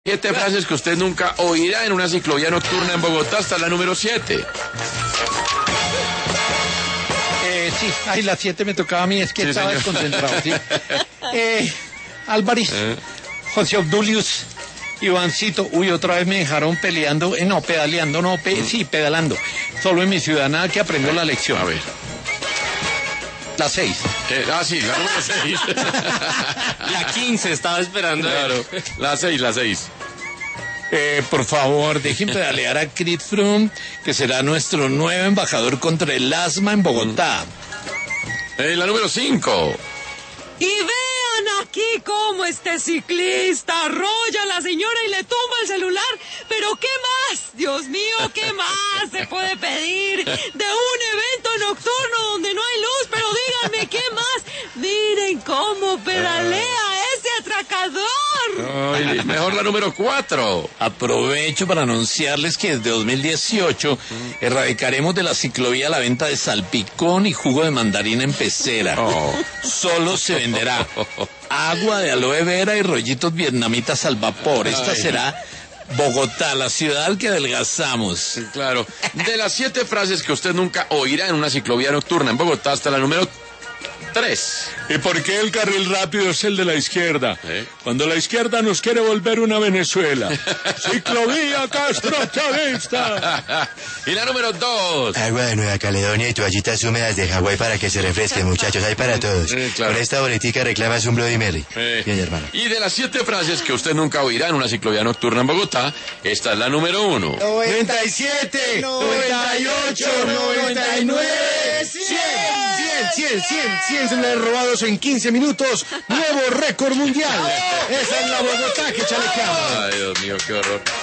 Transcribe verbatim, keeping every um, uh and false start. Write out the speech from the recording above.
Siete frases que usted nunca oirá en una ciclovía nocturna en Bogotá, hasta la número siete. Eh, sí, ay, la siete me tocaba a mí, es que Sí, estaba señor. desconcentrado, ¿sí? Eh, Álvarez, Eh. José Obdulius, Ivancito, uy, otra vez me dejaron peleando, eh, no, pedaleando, no, pe- sí, pedalando. Solo en mi ciudad, nada que aprendo la lección. A ver. La seis. Eh, ah, sí, la número seis. La quince estaba esperando. Claro, la seis, la seis. Eh, por favor, dejen pedalear a Chris Froome, que será nuestro nuevo embajador contra el asma en Bogotá. Eh, la número cinco. Y vean aquí cómo este ciclista arrolla a la señora y le tumba el celular. Pero ¿qué más? Dios mío, ¿qué más se puede pedir de un evento nocturno donde no hay luz? Pero díganme, ¿qué más? Miren cómo pedalea ese atracador. Ay, mejor la número cuatro. Aprovecho para anunciarles que desde dos mil dieciocho erradicaremos de la ciclovía la venta de salpicón y jugo de mandarina en pecera. Oh. Solo se venderá agua de aloe vera y rollitos vietnamitas al vapor. Esta Ay. será Bogotá, la ciudad que adelgazamos. Claro. De las siete frases que usted nunca oirá en una ciclovía nocturna en Bogotá, hasta la número tres. ¿Y por qué el carril rápido es el de la izquierda? ¿Eh? Cuando la izquierda nos quiere volver una Venezuela. Ciclovía Castro Chavista. Y la número dos. Agua de Nueva Caledonia y toallitas húmedas de Hawái para que se refresquen, muchachos. Hay para todos. Eh, claro. Con esta boletica reclamas un Bloody Mary. Eh. Bien, hermano. Y de las siete frases que usted nunca oirá en una ciclovía nocturna en Bogotá, esta es la número uno. noventa y siete, noventa y ocho, noventa y nueve, cien. cien, cien, cien, cien celulares robados en quince minutos. Nuevo récord mundial. Esa es la Bogotá que chalequeamos. Ay, Dios mío, qué horror.